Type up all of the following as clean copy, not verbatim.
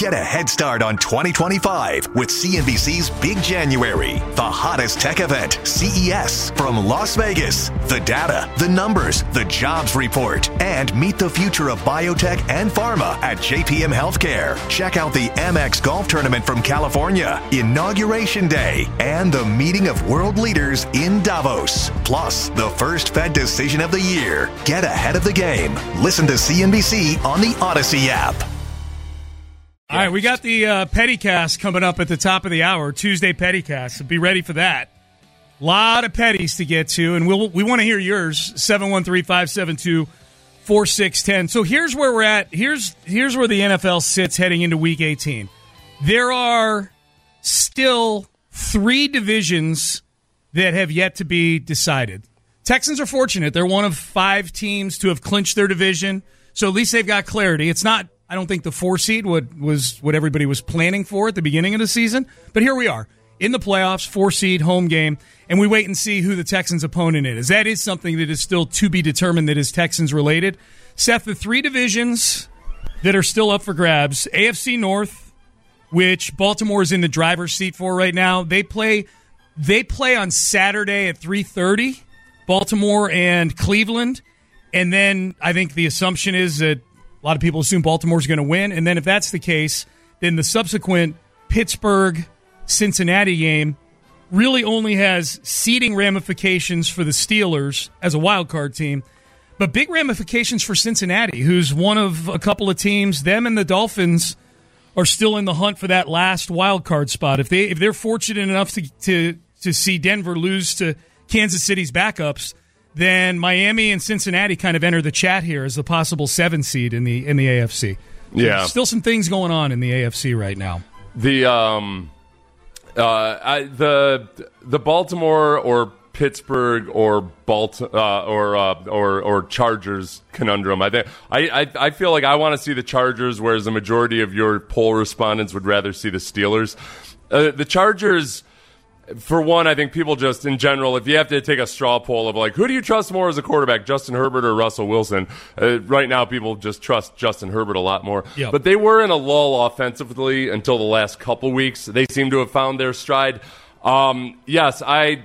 Get a head start on 2025 with CNBC's Big January, the hottest tech event, CES, from Las Vegas. The data, the numbers, the jobs report, and meet the future of biotech and pharma at JPM Healthcare. Check out the Amex Golf Tournament from California, Inauguration Day, and the meeting of world leaders in Davos. Plus, the first Fed decision of the year. Get ahead of the game. Listen to CNBC on the Odyssey app. All right, we got the Pettycast coming up at the top of the hour, Tuesday Pettycast. So be ready for that. A lot of petties to get to, and we want to hear yours, 713-572-4610. So here's where we're at. Here's where the NFL sits heading into Week 18. There are still 3 divisions that have yet to be decided. Texans are fortunate. They're one of 5 teams to have clinched their division, so at least they've got clarity. It's not, I don't think, the 4 seed was what everybody was planning for at the beginning of the season, but here we are in the playoffs, 4 seed, home game, and we wait and see who the Texans' opponent is. That is something that is still to be determined that is Texans related. Seth, the 3 divisions that are still up for grabs, AFC North, which Baltimore is in the driver's seat for right now. They play on Saturday at 3:30, Baltimore and Cleveland, and then I think the assumption is that a lot of people assume Baltimore's going to win, and then if that's the case, then the subsequent Pittsburgh-Cincinnati game really only has seeding ramifications for the Steelers as a wild card team, but big ramifications for Cincinnati, who's one of a couple of teams. Them and the Dolphins are still in the hunt for that last wild card spot. If they're fortunate enough to see Denver lose to Kansas City's backups, then Miami and Cincinnati kind of enter the chat here as the possible 7 seed in the AFC. Yeah, there's still some things going on in the AFC right now. The Baltimore or Pittsburgh or or Chargers conundrum. I feel like I want to see the Chargers, whereas the majority of your poll respondents would rather see the Steelers. The Chargers, for one, I think people just, in general, if you have to take a straw poll of like, who do you trust more as a quarterback, Justin Herbert or Russell Wilson? Right now, people just trust Justin Herbert a lot more. Yep. But they were in a lull offensively until the last couple weeks. They seem to have found their stride. Yes, I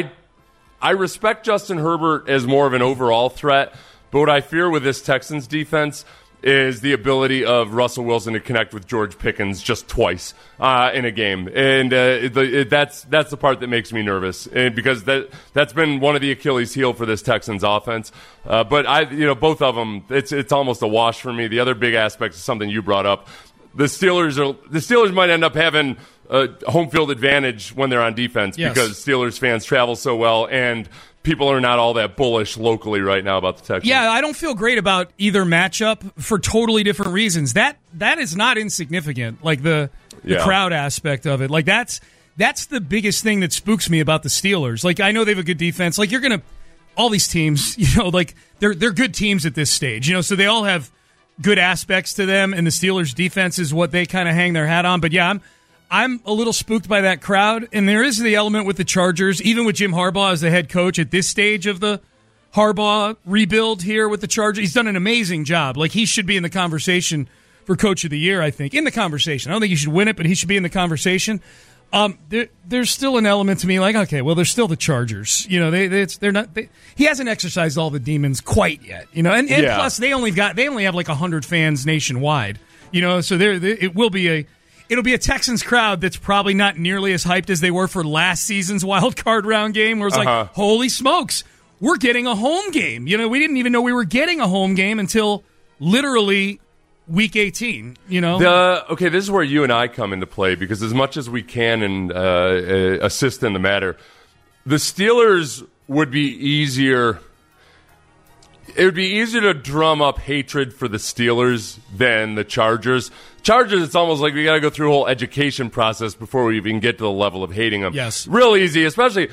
respect Justin Herbert as more of an overall threat, but what I fear with this Texans defense is the ability of Russell Wilson to connect with George Pickens just twice in a game, and that's the part that makes me nervous, and because that's been one of the Achilles heel for this Texans offense. But both of them, it's almost a wash for me. The other big aspect is something you brought up. The Steelers might end up having a home field advantage when they're on defense, yes, because Steelers fans travel so well, and people are not all that bullish locally right now about the Texans. Yeah, I don't feel great about either matchup for totally different reasons. That is not insignificant, like the crowd aspect of it. Like that's the biggest thing that spooks me about the Steelers. Like, I know they have a good defense. Like, you're going to all these teams, like they're good teams at this stage, so they all have good aspects to them, and the Steelers defense is what they kind of hang their hat on. But yeah, I'm a little spooked by that crowd, and there is the element with the Chargers, even with Jim Harbaugh as the head coach at this stage of the Harbaugh rebuild here with the Chargers. He's done an amazing job. Like, he should be in the conversation for Coach of the Year, I think. In the conversation. I don't think he should win it, but he should be in the conversation. There's still an element to me like, okay, well, they're still the Chargers. They're not. He hasn't exercised all the demons quite yet. And plus they only have like 100 fans nationwide. So it'll be a Texans crowd that's probably not nearly as hyped as they were for last season's wild card round game, where it's like, holy smokes, we're getting a home game. We didn't even know we were getting a home game until literally Week 18, Okay, this is where you and I come into play, because as much as we can and assist in the matter, the Steelers would be easier. It would be easier to drum up hatred for the Steelers than the Chargers. Chargers, it's almost like we got to go through a whole education process before we even get to the level of hating them. Yes, real easy, especially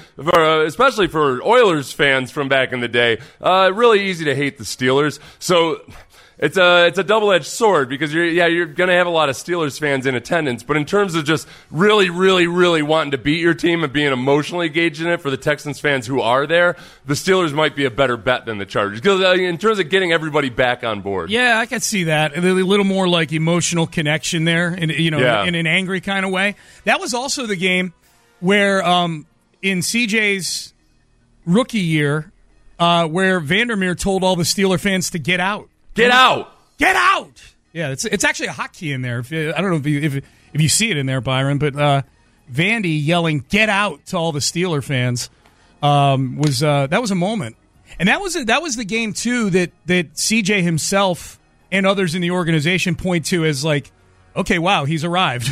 for Oilers fans from back in the day. Really easy to hate the Steelers. So it's a double-edged sword because you're going to have a lot of Steelers fans in attendance, but in terms of just really, really, really wanting to beat your team and being emotionally engaged in it for the Texans fans who are there, the Steelers might be a better bet than the Chargers because in terms of getting everybody back on board. Yeah, I can see that. A little more like emotional connection there, in an angry kind of way. That was also the game where in CJ's rookie year, where Vandermeer told all the Steeler fans to get out. Get out! Get out! Yeah, it's actually a hotkey in there. I don't know if you see it in there, Byron, but Vandy yelling "Get out" to all the Steeler fans was a moment, and that was the game too that CJ himself and others in the organization point to as like, okay, wow, he's arrived.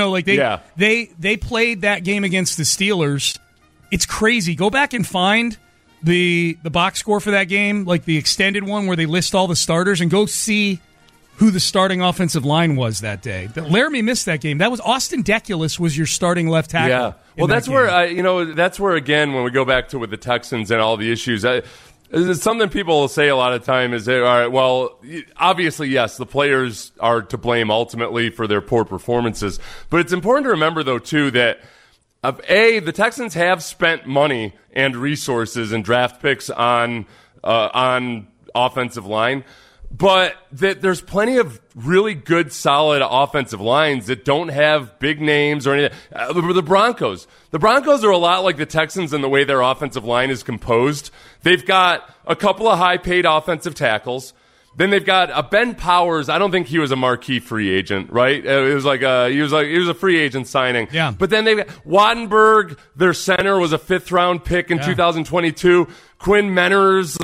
They played that game against the Steelers. It's crazy. Go back and find the box score for that game, like the extended one where they list all the starters, and go see who the starting offensive line was that day. Laramie missed that game. That was Austin Deculus was your starting left tackle. Yeah, well, that's where again when we go back to with the Texans and all the issues. It's something people will say a lot of time is, all right, well, obviously, yes, the players are to blame ultimately for their poor performances, but it's important to remember though too that. The Texans have spent money and resources and draft picks on offensive line, but there's plenty of really good, solid offensive lines that don't have big names or anything. The Broncos are a lot like the Texans in the way their offensive line is composed. They've got a couple of high-paid offensive tackles. Then they've got Ben Powers. I don't think he was a marquee free agent, right? It was he was a free agent signing. Yeah. But then they've got Wattenberg, their center, was a 5th-round pick in 2022. Quinn Menners,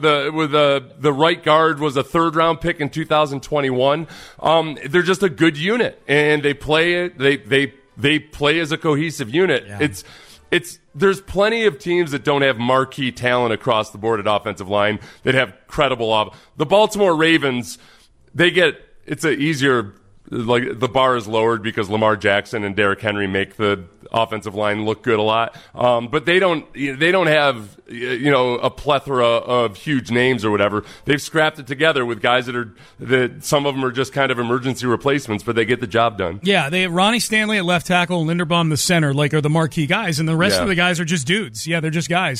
the right guard, was a 3rd-round pick in 2021. They're just a good unit, and they play they play as a cohesive unit. Yeah. There's plenty of teams that don't have marquee talent across the board at offensive line that have credible the Baltimore Ravens, it's a easier, like the bar is lowered because Lamar Jackson and Derrick Henry make the offensive line look good a lot. But they don't have, a plethora of huge names or whatever. They've scrapped it together with guys that some of them are just kind of emergency replacements, but they get the job done. Yeah, they have Ronnie Stanley at left tackle, Linderbaum the center, are the marquee guys, and the rest of the guys are just dudes. Yeah, they're just guys.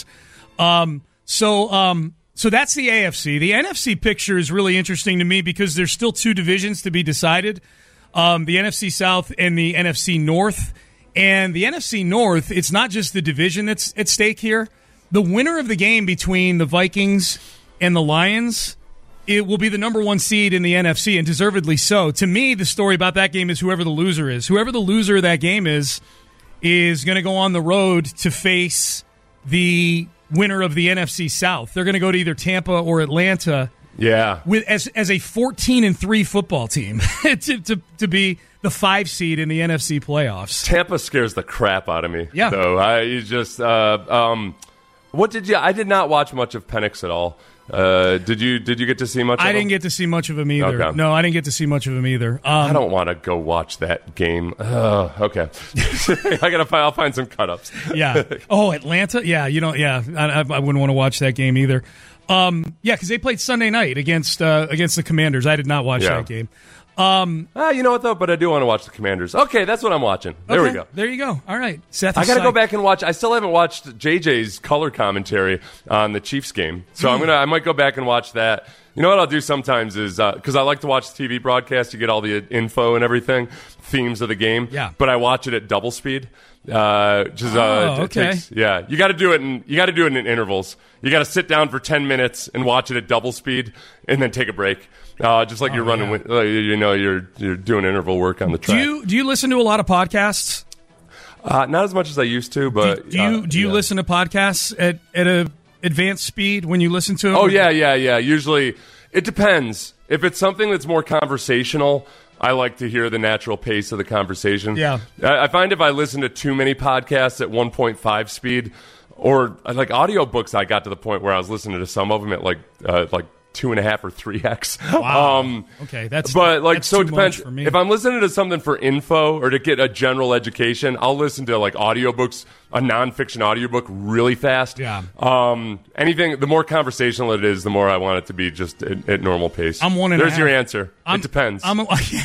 So that's the AFC. The NFC picture is really interesting to me because there's still 2 divisions to be decided, the NFC South and the NFC North. And the NFC North, it's not just the division that's at stake here. The winner of the game between the Vikings and the Lions, it will be the number 1 seed in the NFC, and deservedly so. To me, the story about that game is whoever the loser is. Whoever the loser of that game is going to go on the road to face the winner of the NFC South. They're going to go to either Tampa or Atlanta. Yeah, as a 14-3 football team to be the 5 seed in the NFC playoffs. Tampa scares the crap out of me. Yeah, though I did not watch much of Penix at all. Did you get to see much? I of him? didn't get to see much of him either. Okay. No, I didn't get to see much of him either. I don't want to go watch that game. Okay, I'll find some cut-ups. Yeah. Oh, Atlanta. Yeah, I wouldn't want to watch that game either. Because they played Sunday night against the Commanders. I did not watch that game. You know what, though? But I do want to watch the Commanders. Okay, that's what I'm watching. There we go. There you go. All right. Seth, I got to go back and watch. I still haven't watched JJ's color commentary on the Chiefs game. So I might go back and watch that. You know what I'll do sometimes is, because I like to watch the TV broadcast, you get all the info and everything, themes of the game. Yeah. But I watch it at double speed. Okay. You got to do it in intervals. You got to sit down for 10 minutes and watch it at double speed, and then take a break. Just like you're running, you're doing interval work on the track. Do you listen to a lot of podcasts? Not as much as I used to, but do you listen to podcasts at a advanced speed when you listen to them? Oh yeah. Usually, it depends. If it's something that's more conversational, I like to hear the natural pace of the conversation. Yeah, I find if I listen to too many podcasts at 1.5 speed, or like audiobooks, I got to the point where I was listening to some of them at like 2.5 or 3x. Wow. Okay, that's so it too depends. much for me. If I'm listening to something for info or to get a general education, I'll listen to like audiobooks, a nonfiction audiobook really fast. Yeah. Anything, the more conversational it is, the more I want it to be just at normal pace. I'm 1.5. There's your answer. It depends. I'm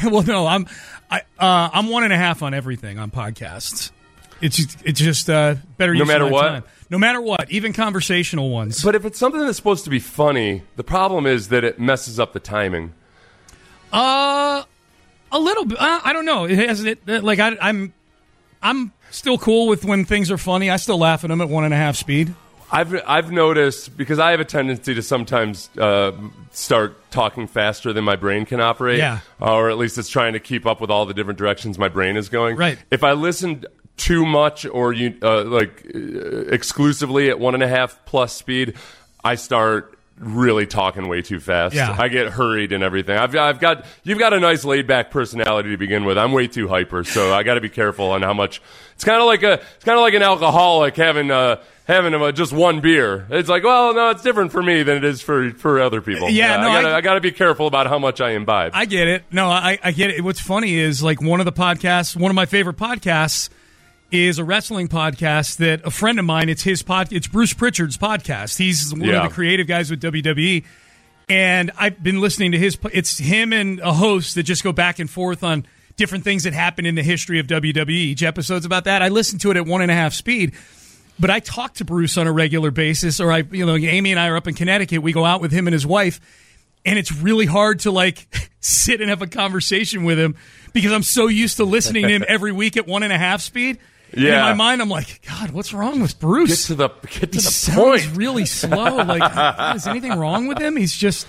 1.5 on everything on podcasts. It's just better use no matter of my what. time. No matter what, even conversational ones. But if it's something that's supposed to be funny, the problem is that it messes up the timing. A little bit. I don't know. It has it like I'm still cool with when things are funny. I still laugh at them at 1.5 speed. I've noticed, because I have a tendency to sometimes start talking faster than my brain can operate. Yeah. Or at least it's trying to keep up with all the different directions my brain is going. Right. If I listen too much or exclusively at 1.5 plus speed, I start really talking way too fast. Yeah. I get hurried and everything. You've got a nice laid back personality to begin with. I'm way too hyper, so I got to be careful on how much. It's kind of like an alcoholic having just one beer. It's like, well, no, it's different for me than it is for other people. Yeah, no, I got to be careful about how much I imbibe. I get it. No, I get it. What's funny is like one of my favorite podcasts is a wrestling podcast that a friend of mine, it's Bruce Pritchard's podcast. He's one of the creative guys with WWE. And I've been listening to it's him and a host that just go back and forth on different things that happen in the history of WWE. Each episode's about that. I listen to it at 1.5 speed. But I talk to Bruce on a regular basis, or Amy and I are up in Connecticut. We go out with him and his wife, and it's really hard to like sit and have a conversation with him because I'm so used to listening to him every week at 1.5 speed. Yeah. And in my mind, I'm like, God, what's wrong with Bruce? Get to the he point. Sounds really slow. Like, God, is anything wrong with him? He's just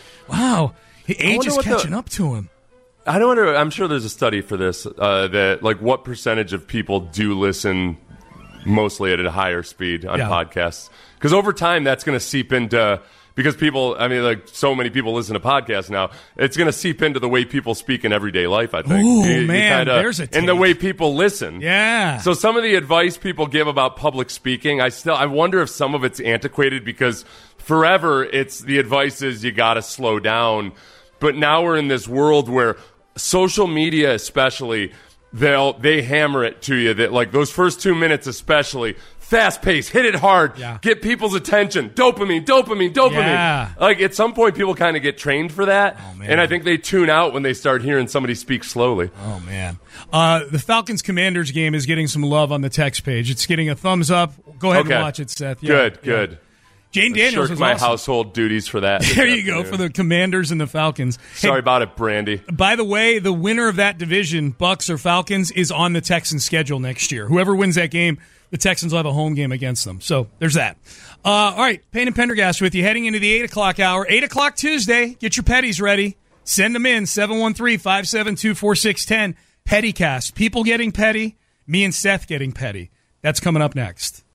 age is catching up to him. I wonder. I'm sure there's a study for this that like what percentage of people do listen mostly at a higher speed on podcasts, because over time that's going to seep into, because people, so many people listen to podcasts now, it's going to seep into the way people speak in everyday life, I think. Ooh, man, there's a take. In the way people listen. Yeah. So some of the advice people give about public speaking, I wonder if some of it's antiquated, because forever it's the advice is you got to slow down. But now we're in this world where social media especially, they hammer it to you that like those first 2 minutes especially, fast pace, hit it hard, get people's attention, dopamine. Yeah. Like at some point people kind of get trained for that, and I think they tune out when they start hearing somebody speak slowly. Oh man. The Falcons Commanders game is getting some love on the text page. It's getting a thumbs up. Go ahead and watch it, Seth. Good. Jane Daniels was my awesome. Household duties for that. There you go, for the Commanders and the Falcons. Sorry about it, Brandy. By the way, the winner of that division, Bucks or Falcons, is on the Texans' schedule next year. Whoever wins that game, the Texans will have a home game against them. So there's that. All right, Payne and Pendergast with you heading into the 8 o'clock hour. 8 o'clock Tuesday. Get your petties ready. Send them in, 713-572-4610. Pettycast. People getting petty, me and Seth getting petty. That's coming up next.